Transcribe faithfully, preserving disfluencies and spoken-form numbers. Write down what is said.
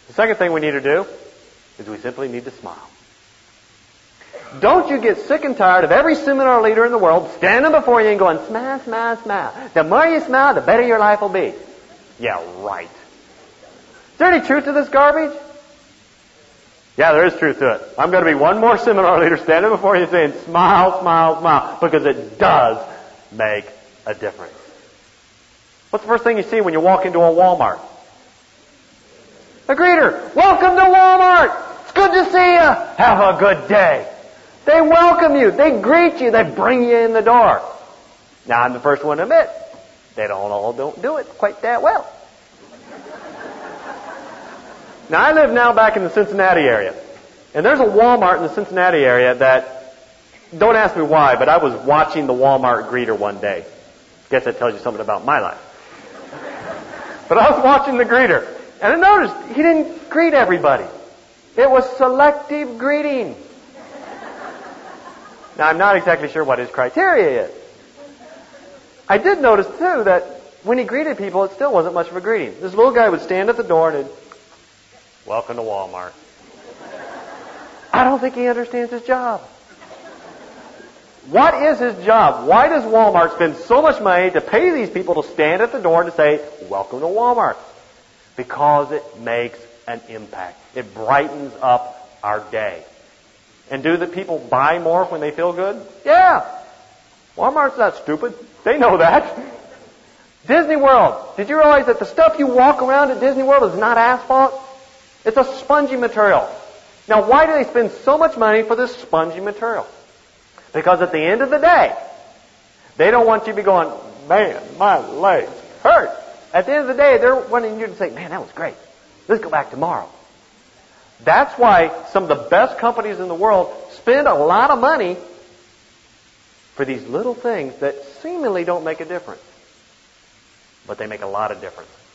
The second thing we need to do is we simply need to smile. Don't you get sick and tired of every seminar leader in the world standing before you and going, smile, smile, smile. The more you smile, the better your life will be. Yeah, right. Is there any truth to this garbage? Yeah, there is truth to it. I'm going to be one more seminar leader standing before you saying, smile, smile, smile, because it does make a difference. What's the first thing you see when you walk into a Walmart? A greeter. Welcome to Walmart. It's good to see you. Have a good day. They welcome you. They greet you. They bring you in the door. Now, I'm the first one to admit, they don't all don't do it quite that well. Now, I live now back in the Cincinnati area. And there's a Walmart in the Cincinnati area that, don't ask me why, but I was watching the Walmart greeter one day. Guess that tells you something about my life. But I was watching the greeter. And I noticed he didn't greet everybody. It was selective greeting. Now, I'm not exactly sure what his criteria is. I did notice, too, that when he greeted people, it still wasn't much of a greeting. This little guy would stand at the door and he'd, welcome to Walmart. I don't think he understands his job. What is his job? Why does Walmart spend so much money to pay these people to stand at the door and to say, welcome to Walmart? Because it makes an impact. It brightens up our day. And do the people buy more when they feel good? Yeah. Walmart's not stupid. They know that. Disney World. Did you realize that the stuff you walk around at Disney World is not asphalt? It's a spongy material. Now, why do they spend so much money for this spongy material? Because at the end of the day, they don't want you to be going, man, my legs hurt. At the end of the day, they're wanting you to say, man, that was great. Let's go back tomorrow. That's why some of the best companies in the world spend a lot of money for these little things that seemingly don't make a difference. But they make a lot of difference.